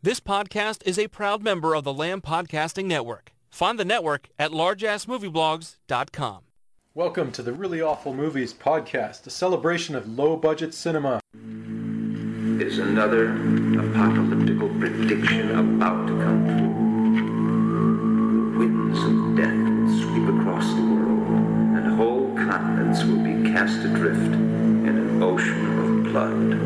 This podcast is a proud member of the Lamb Podcasting Network. Find the network at largeassmovieblogs.com. Welcome to the Really Awful Movies podcast, a celebration of low-budget cinema. Is another apocalyptical prediction about to come true. The winds of death will sweep across the world, and whole continents will be cast adrift in an ocean of blood.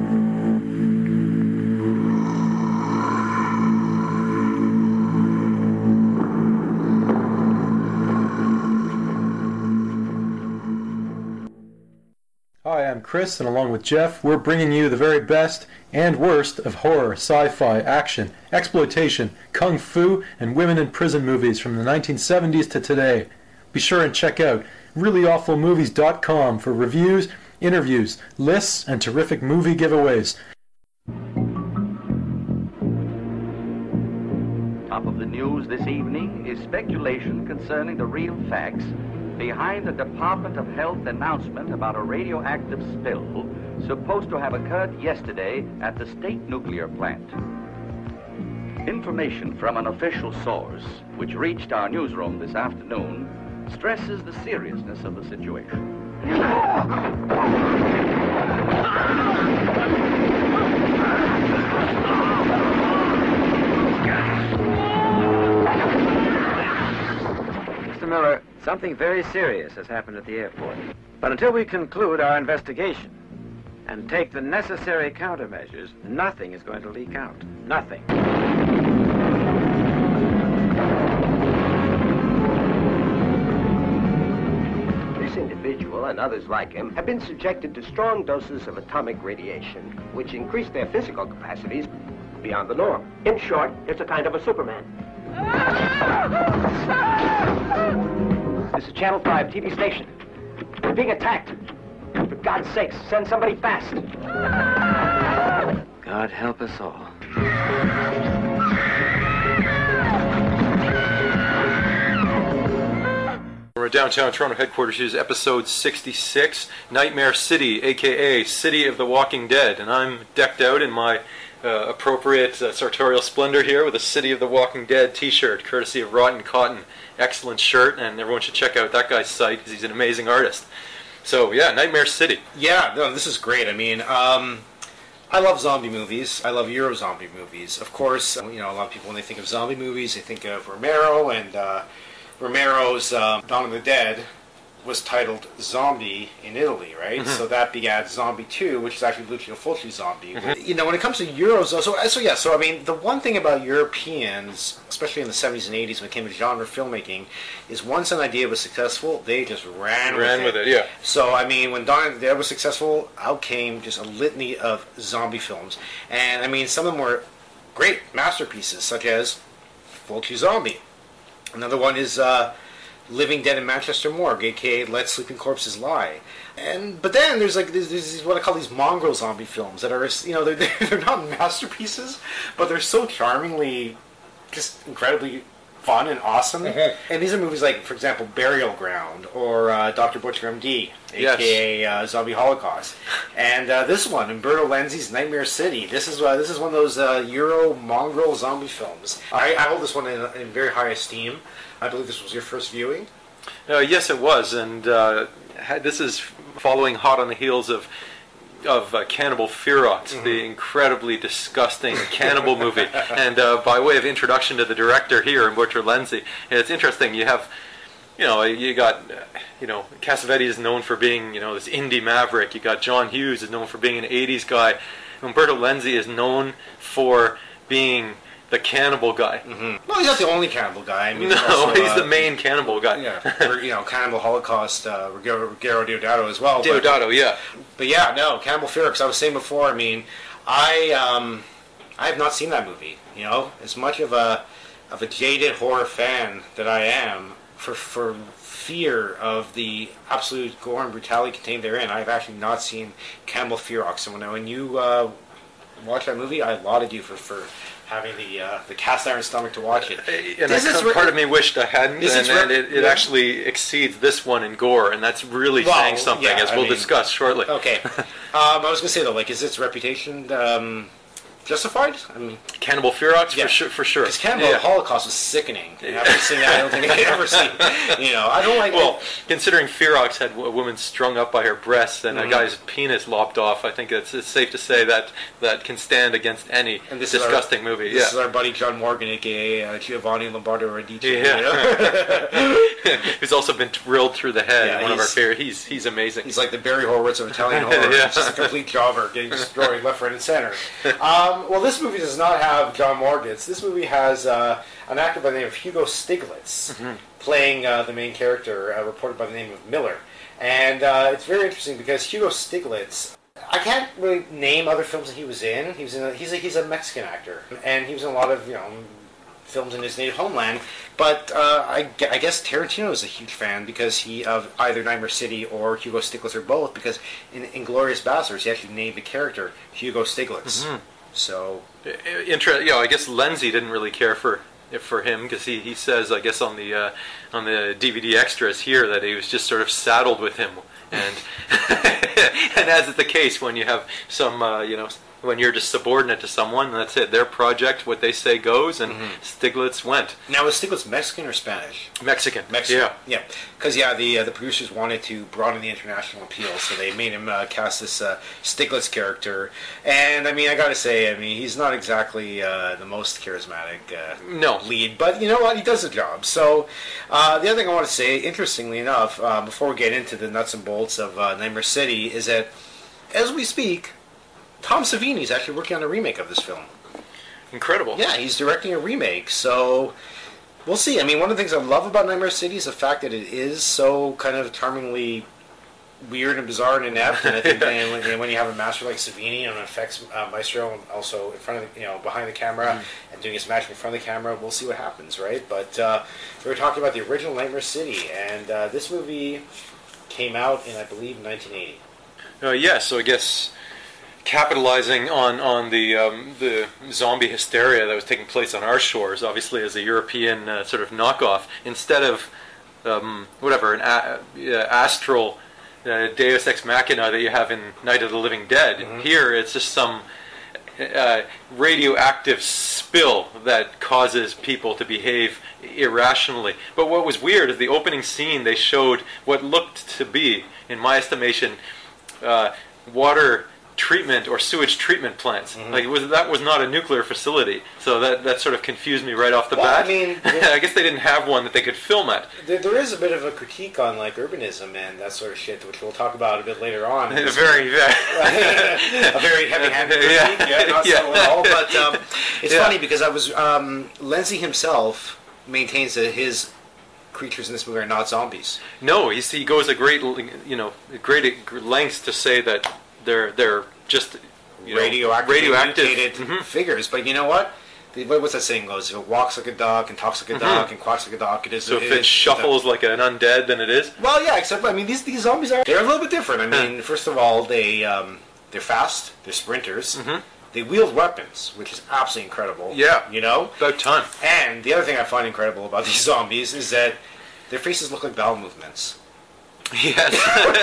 Hi, I'm Chris, and along with Jeff, we're bringing you the very best and worst of horror, sci-fi, action, exploitation, kung fu, and women in prison movies from the 1970s to today. Be sure and check out reallyawfulmovies.com for reviews, interviews, lists, and terrific movie giveaways. Top of the news this evening is speculation concerning the real facts behind the Department of Health announcement about a radioactive spill supposed to have occurred yesterday at the state nuclear plant. Information from an official source, which reached our newsroom this afternoon, stresses the seriousness of the situation. Mr. Miller, something very serious has happened at the airport. But until we conclude our investigation and take the necessary countermeasures, nothing is going to leak out. Nothing. This individual and others like him have been subjected to strong doses of atomic radiation, which increase their physical capacities beyond the norm. In short, it's a kind of a Superman. This is Channel 5 TV station. We're being attacked. For God's sakes, send somebody fast. God help us all. We're at downtown Toronto headquarters. This is episode 66, Nightmare City, a.k.a. City of the Walking Dead. And I'm decked out in my appropriate sartorial splendor here with a City of the Walking Dead t-shirt, courtesy of Rotten Cotton. Excellent shirt, and everyone should check out that guy's site because he's an amazing artist. So yeah, Nightmare City. Yeah, no, this is great. I mean, I love zombie movies. I love Euro zombie movies. Of course, a lot of people, when they think of zombie movies, they think of Romero, and Romero's Dawn of the Dead was titled Zombie in Italy, right? Mm-hmm. So that begat Zombie 2, which is actually Lucio Fulci Zombie. Mm-hmm. When it comes to Euros, so I mean, the one thing about Europeans, especially in the 70s and 80s when it came to genre filmmaking, is once an idea was successful, they just ran with it. Yeah. So, I mean, when Dawn of the Dead was successful, out came just a litany of zombie films. And, I mean, some of them were great masterpieces, such as Fulci Zombie. Another one is Living Dead in Manchester Morgue, aka Let Sleeping Corpses Lie. But then there's what I call these mongrel zombie films that are, they're not masterpieces, but they're so charmingly, just incredibly fun and awesome. Mm-hmm. And these are movies like, for example, Burial Ground or Dr. Butcher MD, aka Zombie Holocaust. And this one, Umberto Lenzi's Nightmare City. This is one of those Euro mongrel zombie films. I hold this one in very high esteem. I believe this was your first viewing? Yes, it was, and this is following hot on the heels of Cannibal Ferox, mm-hmm. the incredibly disgusting cannibal movie. And by way of introduction to the director here, Umberto Lenzi, it's interesting. You have, you got, Cassavetes is known for being, this indie maverick. You got John Hughes is known for being an '80s guy. Umberto Lenzi is known for being the cannibal guy. Mm-hmm. Well, he's not the only cannibal guy. I mean, no, also, he's the main cannibal guy. Yeah, Cannibal Holocaust, Ruggero Deodato as well. Deodato, yeah. But yeah, no, Cannibal Ferox, I was saying before, I mean, I have not seen that movie, as much of a jaded horror fan that I am, for fear of the absolute gore and brutality contained therein, I've actually not seen Cannibal Ferox. And when you watch that movie, I lauded you for having the cast iron stomach to watch it. And part of me wished I hadn't, and it actually exceeds this one in gore, and that's really saying something, as we'll discuss shortly. Okay. I was going to say, though, is its reputation Justified? I mean, Cannibal Ferox, Yeah. for sure. because Cannibal Holocaust was sickening. After seeing that, I don't think I could ever see. I don't like. Well, considering Ferox had a woman strung up by her breasts and a guy's penis lopped off, I think it's safe to say that can stand against any and this disgusting movie. This is our buddy John Morgan, aka Giovanni Lombardo Radice. Yeah. Who's also been drilled through the head. Yeah, One of our favorite. He's amazing. He's like the Barry Horowitz of Italian horror. Yeah. He's just a complete jobber, getting destroyed left, right, and center. Well, this movie does not have John Morgans. This movie has an actor by the name of Hugo Stiglitz playing the main character, reported by the name of Miller. And it's very interesting because Hugo Stiglitz, I can't really name other films that he was in. He's a Mexican actor, and he was in a lot of films in his native homeland. But I guess Tarantino is a huge fan because he of either Nightmare City or Hugo Stiglitz or both. Because in Inglourious Basterds, he actually named the character Hugo Stiglitz. So I guess Lenzi didn't really care for him because he says, I guess on the DVD extras here, that he was just sort of saddled with him, and and as is the case when you have some when you're just subordinate to someone, that's it. Their project, what they say goes, and Stiglitz went. now, is Stiglitz Mexican or Spanish? Mexican. Mexican. Yeah. Because the producers wanted to broaden the international appeal, so they made him cast this Stiglitz character. And I mean, I gotta say, he's not exactly the most charismatic No. lead, but you know what? He does the job. So the other thing I want to say, interestingly enough, before we get into the nuts and bolts of Nightmare City, is that as we speak, Tom Savini is actually working on a remake of this film. Incredible. Yeah, he's directing a remake, so we'll see. I mean, one of the things I love about Nightmare City is the fact that it is so kind of charmingly weird and bizarre and inept. And I think when you have a master like Savini and an effects maestro, and also in front of behind the camera and doing his magic in front of the camera, we'll see what happens, right? But we were talking about the original Nightmare City, and this movie came out in, I believe, 1980. So I guess capitalizing on the zombie hysteria that was taking place on our shores, obviously as a European sort of knockoff, instead of an astral Deus Ex Machina that you have in Night of the Living Dead. Here it's just some radioactive spill that causes people to behave irrationally. But what was weird is the opening scene, they showed what looked to be, in my estimation, water treatment or sewage treatment plants. That was not a nuclear facility, so that sort of confused me right off the bat. I mean, I guess they didn't have one that they could film at. There is a bit of a critique on urbanism and that sort of shit, which we'll talk about a bit later on. A very heavy-handed critique, not subtle at all. But it's funny because Lenzi himself maintains that his creatures in this movie are not zombies. No, he goes a great lengths to say that they're just radioactive figures. But you know what? What's that saying goes? If it walks like a duck and talks like a duck and quacks like a duck, it is. So if it shuffles like an undead, then it is. Well, yeah. Except these zombies they're a little bit different. First of all, they're fast. They're sprinters. They wield weapons, which is absolutely incredible. Yeah. About time. And the other thing I find incredible about these zombies is that their faces look like bowel movements. Yes.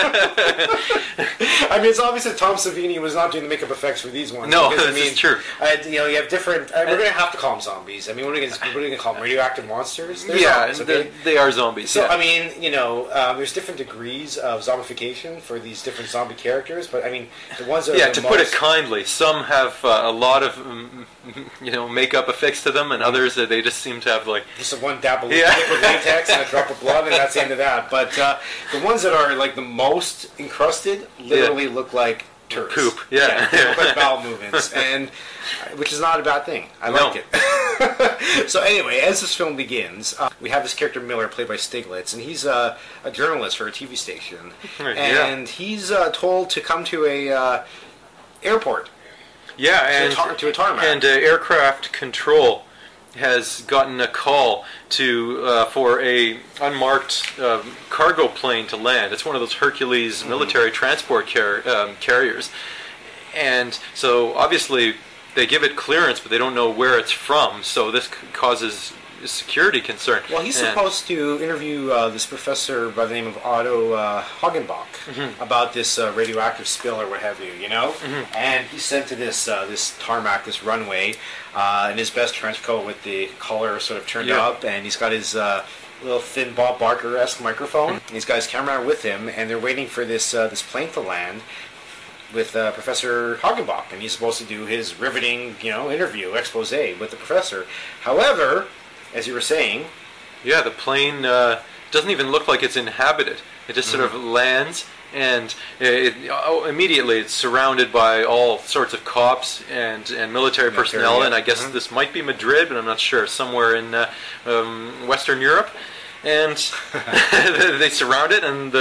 It's obvious that Tom Savini was not doing the makeup effects for these ones. No, because, this is true. You have different. We're going to have to call them zombies. What are we going to call them? Radioactive monsters? They're zombies, okay? They are zombies. So there's different degrees of zombification for these different zombie characters. But the ones that are to put it kindly, some have a lot of makeup effects to them, and others they just seem to have just one dab of liquid latex and a drop of blood, and that's the end of that. But the ones that are the most encrusted literally look like turds. Poop. They look like bowel movements, and which is not a bad thing. I like it. So anyway, as this film begins, we have this character Miller, played by Stiglitz, and he's a journalist for a TV station, and he's told to come to a airport. Yeah, and to a tarmac. And aircraft control has gotten a call for a unmarked cargo plane to land. It's one of those Hercules military transport carriers, and so obviously they give it clearance, but they don't know where it's from. So this causes security concern. Well, he's supposed to interview this professor by the name of Otto Hagenbach about this radioactive spill or what have you, you know? And he's sent to this tarmac, this runway, in his best trench coat with the collar sort of turned up, and he's got his little thin Bob Barker-esque microphone. And he's got his camera with him, and they're waiting for this plane to land with Professor Hagenbach, and he's supposed to do his riveting, interview, expose with the professor. However, as you were saying... Yeah, the plane doesn't even look like it's inhabited. It just sort of lands, and immediately it's surrounded by all sorts of cops and military personnel, and I guess this might be Madrid, but I'm not sure, somewhere in Western Europe. And they surround it, and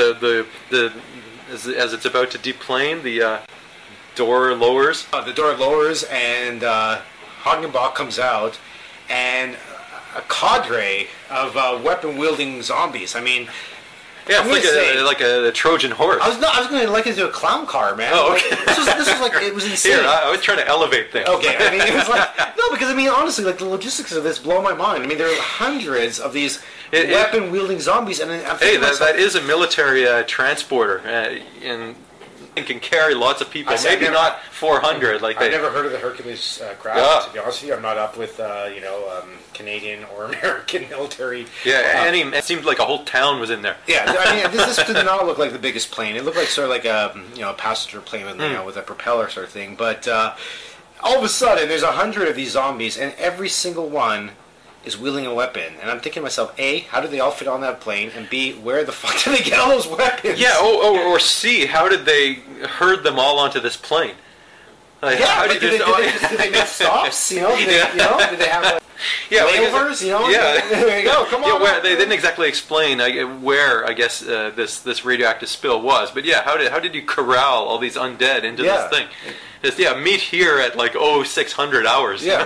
as it's about to deplane, the door lowers. The door lowers, and Hagenbach comes out, and a cadre of weapon-wielding zombies. I mean, yeah, it's like a Trojan horse. I was going to liken it to a clown car, man. Oh, okay. This was like, it was insane. Here, I was trying to elevate things. Okay, I mean, it was like, no, because I mean, honestly, like the logistics of this blow my mind. I mean, there are hundreds of these weapon-wielding zombies, and I'm thinking that is a military transporter, and can carry lots of people. Maybe not 400. Like I've never heard of the Hercules craft. To be honest with you, I'm not up with Canadian or American military. Yeah, it seemed like a whole town was in there. Yeah, I mean, this did not look like the biggest plane. It looked like sort of like a passenger plane with a propeller sort of thing. But all of a sudden, there's 100 of these zombies, and every single one is wielding a weapon. And I'm thinking to myself, A, how did they all fit on that plane? And B, where the fuck did they get all those weapons? Yeah, or C, how did they herd them all onto this plane? Like, did they make stops? Did they have like, layovers? There you go. Come on. Yeah, they didn't exactly explain where I guess this radioactive spill was, but yeah, how did you corral all these undead into this thing? Just, meet here at like 0600 hours. They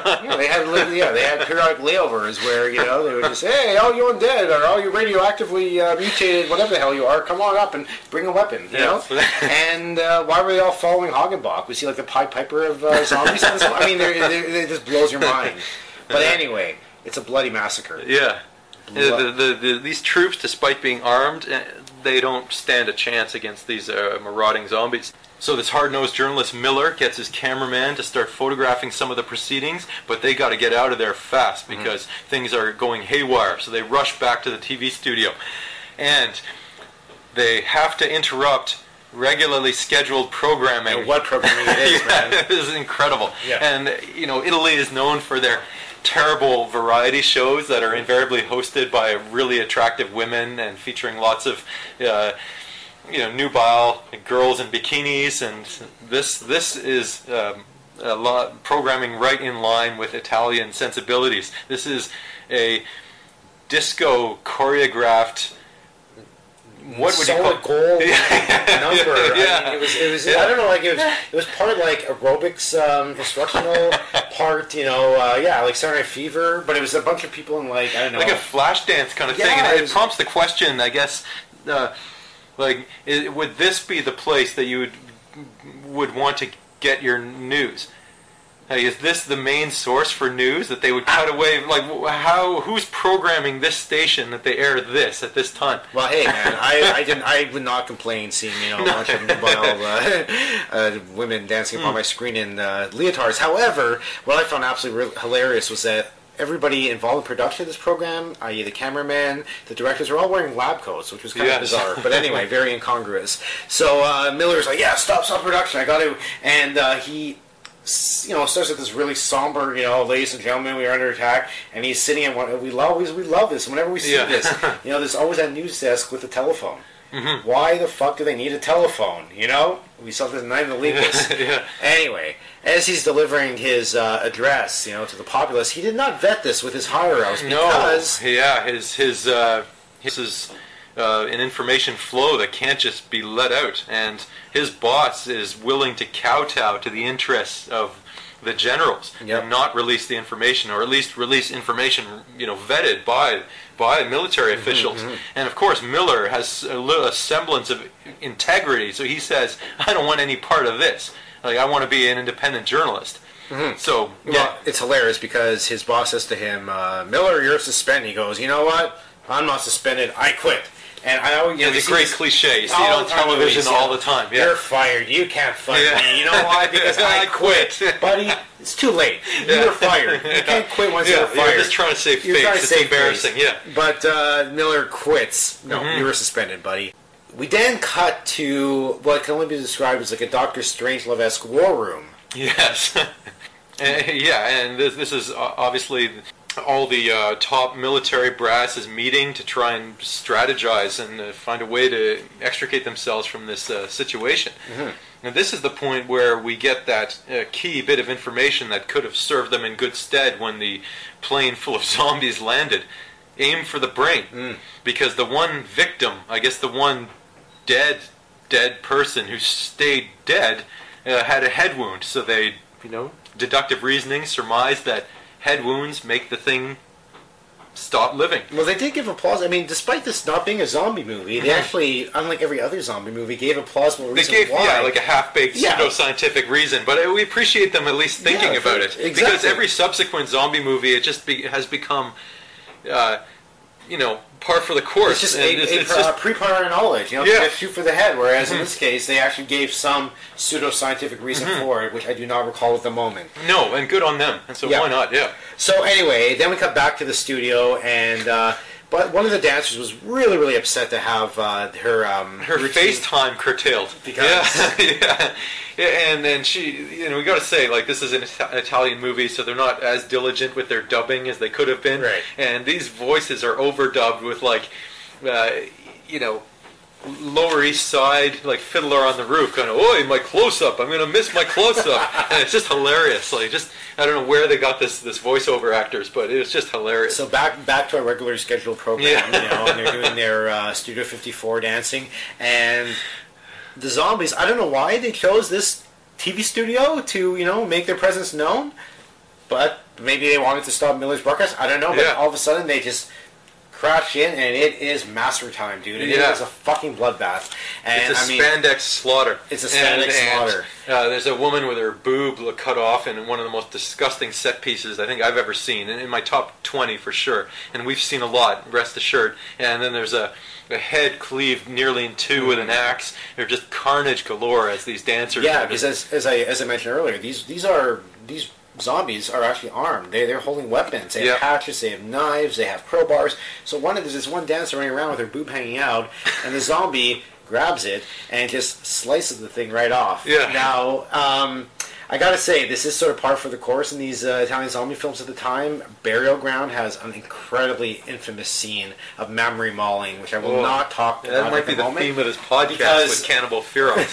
had periodic layovers where they would just say, hey, all you undead or all you radioactively mutated, whatever the hell you are, come on up and bring a weapon. You know. And why were they all following Hagenbach? Was he like the Pied Piper of zombies? I mean, it just blows your mind. But anyway, it's a bloody massacre. Yeah. These troops, despite being armed, they don't stand a chance against these marauding zombies. So this hard-nosed journalist Miller gets his cameraman to start photographing some of the proceedings, but they got to get out of there fast because things are going haywire. So they rush back to the TV studio, and they have to interrupt regularly scheduled programming. And what programming it is, man. It is incredible. Yeah. And, Italy is known for their terrible variety shows that are invariably hosted by really attractive women and featuring lots of nubile girls in bikinis, and this is a lot programming right in line with Italian sensibilities. This is a disco choreographed. What would you call it? Gold number? I mean, it was. I don't know. Like it was part like aerobics instructional, part like Saturday Night Fever. But it was a bunch of people in like I don't know, like a flash dance kind of thing. And it prompts the question, I guess. Would this be the place that you would want to get your news? Is this the main source for news that they would cut away? Like, who's programming this station that they air this at this time? Well, hey, man, I would not complain seeing a bunch of mobile women dancing upon my screen in leotards. However, what I found absolutely hilarious was that everybody involved in production of this program, i.e. the cameraman, the directors, are all wearing lab coats, which was kind of bizarre. But anyway, very incongruous. So Miller's like, stop production, I got to. And he starts with this really somber, ladies and gentlemen, we are under attack. And he's sitting at one, we love this. Whenever we see this, there's always that news desk with the telephone. Mm-hmm. Why the fuck do they need a telephone? We saw this in Night of the Lepus. Anyway, as he's delivering his address, to the populace, he did not vet this with his higher-ups because... his is an information flow that can't just be let out, and his boss is willing to kowtow to the interests of the generals and not release the information, or at least release information, vetted by military officials. Mm-hmm. And of course, Miller has a semblance of integrity, so he says, I don't want any part of this. Like, I want to be an independent journalist. So, Well, it's hilarious because his boss says to him, Miller, you're suspended. He goes, you know what? I'm not suspended. I quit. And I always, it's a great cliche. You see it on television all the time. Yeah. You're fired. You can't fire me. You know why? Because I quit. Buddy, it's too late. You were fired. You can't quit once you're fired. You're just trying to save face. It's embarrassing. Yeah. But Miller quits. No, you were suspended, buddy. We then cut to what can only be described as like a Dr. Strangelove-esque war room. Yes. And this is obviously all the top military brass is meeting to try and strategize and find a way to extricate themselves from this situation. And this is the point where we get that key bit of information that could have served them in good stead when the plane full of zombies landed. Aim for the brain. Because the one victim, I guess the one dead person who stayed dead had a head wound. So they, deductive reasoning surmised that head wounds make the thing stop living. Well, they did give applause. I mean, despite this not being a zombie movie, they actually, unlike every other zombie movie, gave a plausible reason why. Yeah, like a half-baked pseudo-scientific reason. But we appreciate them at least thinking about it. Exactly. Because every subsequent zombie movie, it just has become, par for the course. It's just pre-prior knowledge, to just shoot for the head, whereas in this case, they actually gave some pseudo-scientific reason for it, which I do not recall at the moment. No, and good on them. And so why not, So anyway, then we cut back to the studio, and but one of the dancers was really, really upset to have her FaceTime curtailed. Because and then she, we got to say, like, this is an Italian movie, so they're not as diligent with their dubbing as they could have been. Right. And these voices are overdubbed with, like, Lower East Side, like Fiddler on the Roof, kind of, oi, my close-up, I'm going to miss my close-up. And it's just hilarious. Like, I don't know where they got this voiceover actors, but it was just hilarious. So back to our regular scheduled program, and they're doing their Studio 54 dancing, and the zombies, I don't know why they chose this TV studio to, make their presence known, but maybe they wanted to stop Miller's broadcast, I don't know, but all of a sudden they just crash in, and it is massacre time, dude. It is a fucking bloodbath. And it's a spandex slaughter. It's a spandex slaughter. There's a woman with her boob cut off in one of the most disgusting set pieces I think I've ever seen, in my top 20 for sure. And we've seen a lot, rest assured. And then there's a head cleaved nearly in two with an axe. They're just carnage galore as these dancers. Yeah, because as I mentioned earlier, these zombies are actually armed. They're holding weapons. They have hatchets, they have knives, they have crowbars. So there's this one dancer running around with her boob hanging out, and the zombie grabs it and just slices the thing right off. Yeah. Now, I gotta say, this is sort of par for the course in these Italian zombie films at the time. Burial Ground has an incredibly infamous scene of mammary mauling, which I will not talk about. That might be the theme of this podcast with Cannibal Ferox.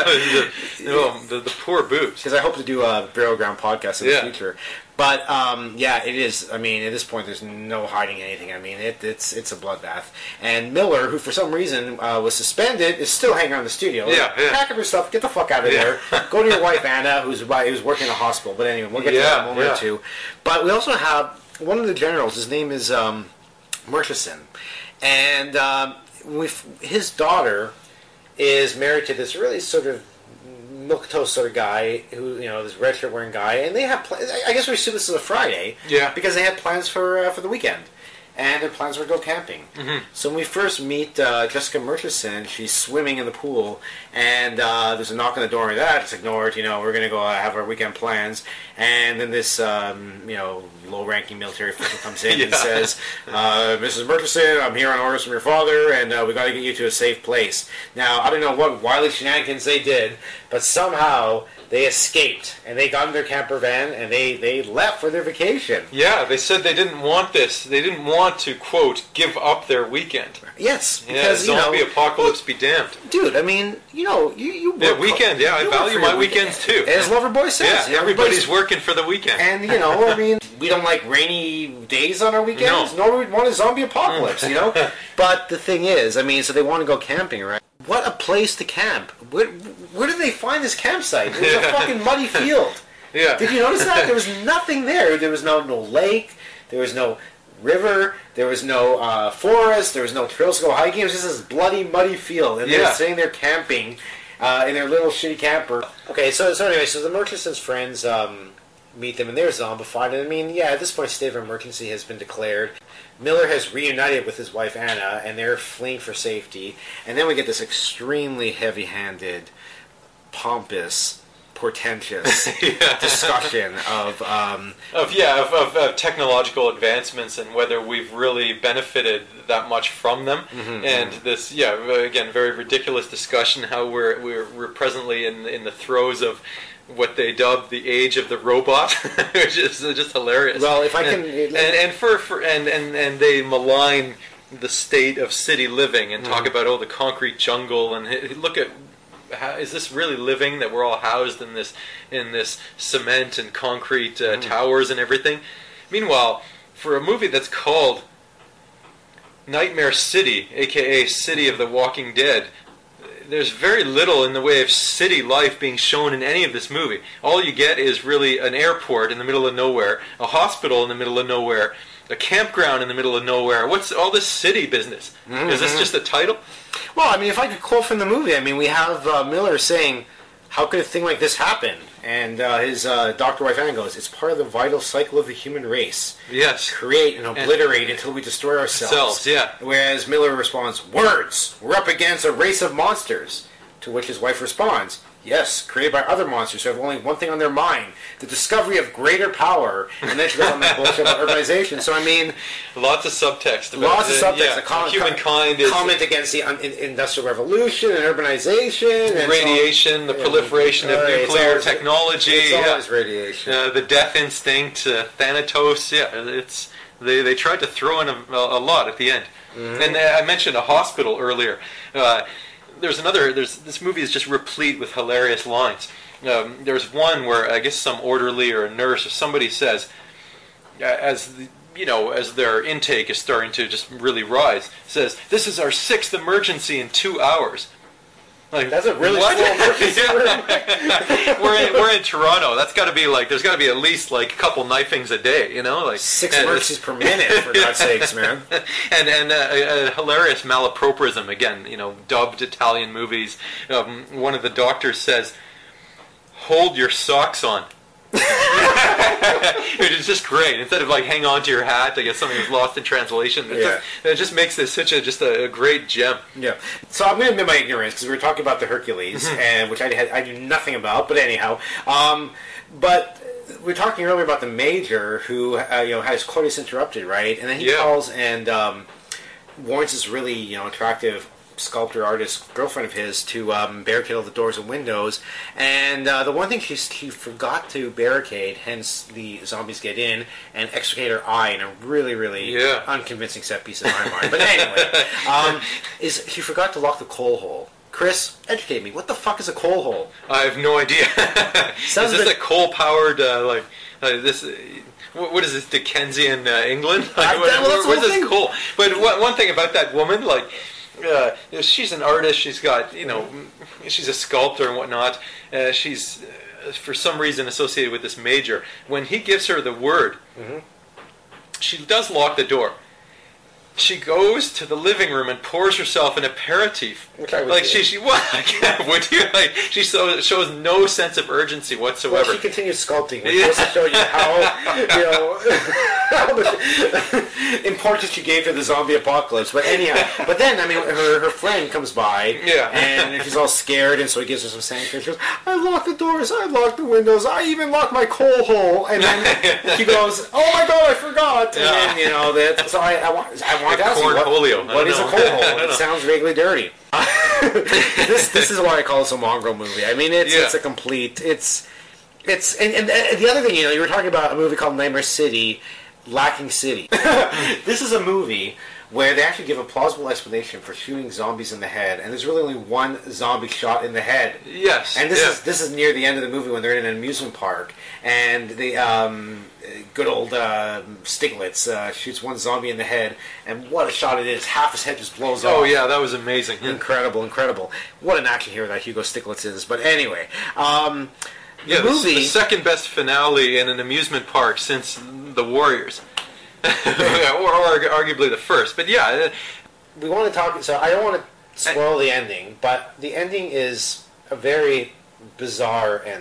the poor boobs. Because I hope to do a Burial Ground podcast in the future. But, it is, at this point, there's no hiding anything. It's a bloodbath. And Miller, who for some reason was suspended, is still hanging around the studio. Pack up your stuff, get the fuck out of there. Go to your wife, Anna, who's working in a hospital. But anyway, we'll get to that in a moment or two. But we also have one of the generals, his name is Murchison. And his daughter is married to this really sort of milquetoast sort of guy who, this red shirt wearing guy, and they have I guess we assume this is a Friday, because they had plans for the weekend, and their plans were to go camping. So when we first meet Jessica Murchison, she's swimming in the pool, and there's a knock on the door, and it's ignored. We're gonna go have our weekend plans, and then this low-ranking military official comes in and says, Mrs. Murchison, I'm here on orders from your father, and we got to get you to a safe place. Now, I don't know what wily shenanigans they did, but somehow they escaped, and they got in their camper van, and they left for their vacation. Yeah, they said they didn't want this. They didn't want to, quote, give up their weekend. Yes, because, zombie apocalypse be damned. Dude, you work... weekend, I value my weekends, too. As Loverboy says. Yeah, everybody's working for the weekend. And, we don't like rainy days on our weekends, nor do we want a zombie apocalypse, But the thing is, so they want to go camping, right? What a place to camp. Where did they find this campsite? It was a fucking muddy field. Yeah. Did you notice that? There was nothing there. There was no lake. There was no river. There was no forest. There was no trails to go hiking. It was just this bloody, muddy field. And they were sitting there camping in their little shitty camper. Okay, so anyway, the Murchison's friends... meet them in their zombified. And I mean, yeah, at this point, state of emergency has been declared. Miller has reunited with his wife Anna, and they're fleeing for safety. And then we get this extremely heavy-handed, pompous, portentous discussion of technological advancements and whether we've really benefited that much from them, and this again very ridiculous discussion how we're presently in the throes of what they dubbed the age of the robot, which is just hilarious. Well, if I can, and they malign the state of city living and talk about the concrete jungle and look at. Is this really living that we're all housed in this cement and concrete towers and everything? Meanwhile, for a movie that's called Nightmare City, aka City of the Walking Dead, there's very little in the way of city life being shown in any of this movie. All you get is really an airport in the middle of nowhere, a hospital in the middle of nowhere, a campground in the middle of nowhere. What's all this city business? Is this just a title? Well, I mean, if I could quote from the movie, I mean, we have Miller saying, how could a thing like this happen? And his Dr. Wife Anna goes, it's part of the vital cycle of the human race. Yes. Create and obliterate until we destroy ourselves. Whereas Miller responds, words! We're up against a race of monsters. To which his wife responds, yes, created by other monsters who have only one thing on their mind, the discovery of greater power. And then she goes on that bullshit about urbanization. So, I mean... Lots of subtext. Humankind is... Comment against the Industrial Revolution and urbanization. And radiation, the proliferation of nuclear technology. It's always radiation. The death instinct, Thanatos. They tried to throw in a lot at the end. And I mentioned a hospital earlier. This movie is just replete with hilarious lines. There's one where I guess some orderly or a nurse or somebody says, as their intake is starting to just really rise, says, "This is our 6th emergency in 2 hours." Like, that's a really slow emergency. we're in Toronto. That's got to be like there's got to be at least like a couple knifings a day, like 6 emergencies per minute, for God's sakes, man. And a hilarious malapropism again, dubbed Italian movies. One of the doctors says, "Hold your socks on." Which is just great. Instead of like hang on to your hat, I guess something was lost in translation. It just makes this such a great gem. Yeah. So I'm going to admit my ignorance because we were talking about the Hercules, and which I knew nothing about. But anyhow, but we were talking earlier about the Major who had his coitus interrupted, right? And then he calls and warns this really attractive sculptor, artist, girlfriend of his to barricade all the doors and windows. And the one thing he forgot to barricade, hence the zombies get in and extricate her eye in a really, really unconvincing set piece in my mind. But anyway, is he forgot to lock the coal hole. Chris, educate me. What the fuck is a coal hole? I have no idea. Is this a coal-powered, this... What is this, Dickensian England? Where's this coal? But one thing about that woman, she's an artist. She's got, she's a sculptor and whatnot. She's, for some reason, associated with this Major. When he gives her the word, she does lock the door. She goes to the living room and pours herself an aperitif. Which I would do. Would you? She shows no sense of urgency whatsoever. Well, she continues sculpting, which goes to show you how much importance she gave to the zombie apocalypse. But anyhow, then, I mean, her friend comes by, and she's all scared, and so he gives her some sanitary. She goes, I locked the doors, I locked the windows, I even locked my coal hole. And then she goes, oh my God, I forgot. And then, so I want to ask you, what is a coal hole? It sounds vaguely dirty. This is why I call this a mongrel movie. I mean, it's a complete, and the other thing, you were talking about a movie called Nightmare City, lacking city. This is a movie where they actually give a plausible explanation for shooting zombies in the head, and there's really only one zombie shot in the head. Yes. And this is near the end of the movie when they're in an amusement park, and the good old Stiglitz shoots one zombie in the head, and what a shot it is. Half his head just blows off. Oh yeah, that was amazing. Incredible. What an action hero that Hugo Stiglitz is. But anyway, the movie... the second best finale in an amusement park since The Warriors. or arguably the first, but we want to talk. So I don't want to spoil the ending, but the ending is a very bizarre ending.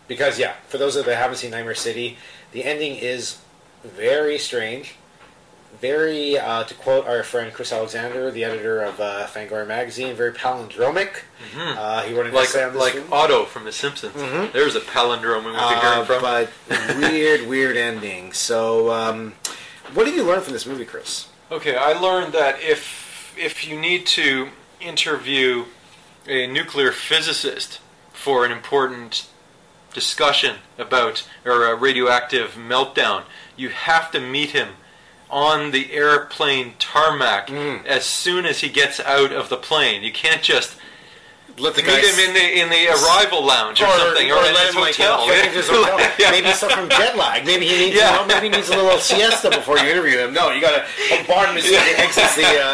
Because, yeah, for those that haven't seen Nightmare City, the ending is very strange. Very, to quote our friend Chris Alexander, the editor of Fangoria magazine, very palindromic. He wrote an essay on this like film. Otto from The Simpsons. There's a palindrome we could hear from. But weird ending. So, what did you learn from this movie, Chris? Okay, I learned that if you need to interview a nuclear physicist for an important discussion about or a radioactive meltdown, you have to meet him on the airplane tarmac as soon as he gets out of the plane. You can't just Let the meet him in the arrival lounge or something, or in let his him hotel. Like, his hotel. Yeah. Maybe he's suffering jet lag. Maybe he needs maybe he needs a little siesta before you interview him. No, you got to bombard him as he exits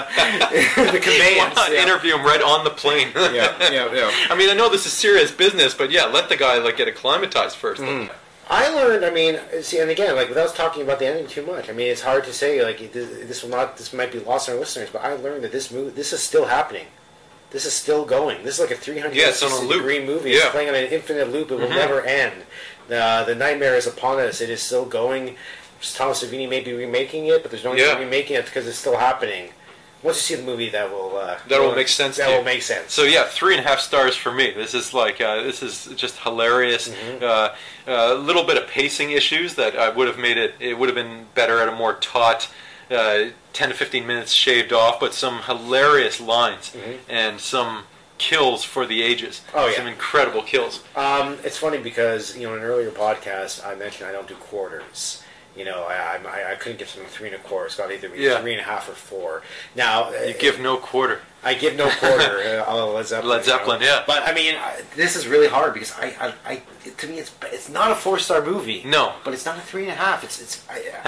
the conveyance. Why not interview him right on the plane? Yeah. I mean, I know this is serious business, but yeah, let the guy get acclimatized first. I learned. I mean, see, and again, without talking about the ending too much. I mean, it's hard to say. This might be lost on our listeners, but I learned that this is still happening. This is still going. This is like a 360-degree movie. It's playing on an infinite loop. It will never end. The nightmare is upon us. It is still going. Thomas Savini may be remaking it, but there's no need to remaking it because it's still happening. Once you see the movie, that will make sense. That will make sense. So yeah, 3.5 stars for me. This is this is just hilarious. A little bit of pacing issues that would have made it. It would have been better at a more taut. 10 to 15 minutes shaved off, but some hilarious lines and some kills for the ages. Oh, yeah. Some incredible kills. It's funny because, in an earlier podcast, I mentioned I don't do quarters. I couldn't give something 3 1/4. It's got to either be 3.5 or 4. Now you give no quarter. I give no quarter. Led Zeppelin. Led Zeppelin, yeah. But I mean, this is really hard because to me, it's not a 4-star movie. No, but it's not a 3.5. It's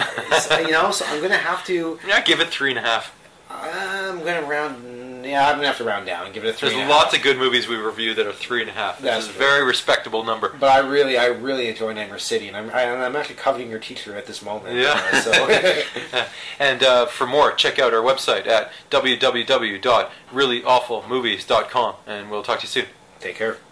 so I'm gonna have to. Yeah, give it 3.5. I'm gonna I'm gonna have to round down and give it a 3.5. There's lots of good movies we review that are 3.5. This is a very respectable number. But I really enjoy Nightmare City, and I'm actually coveting your teacher at this moment. Yeah. And for more, check out our website at www.reallyawfulmovies.com, and we'll talk to you soon. Take care.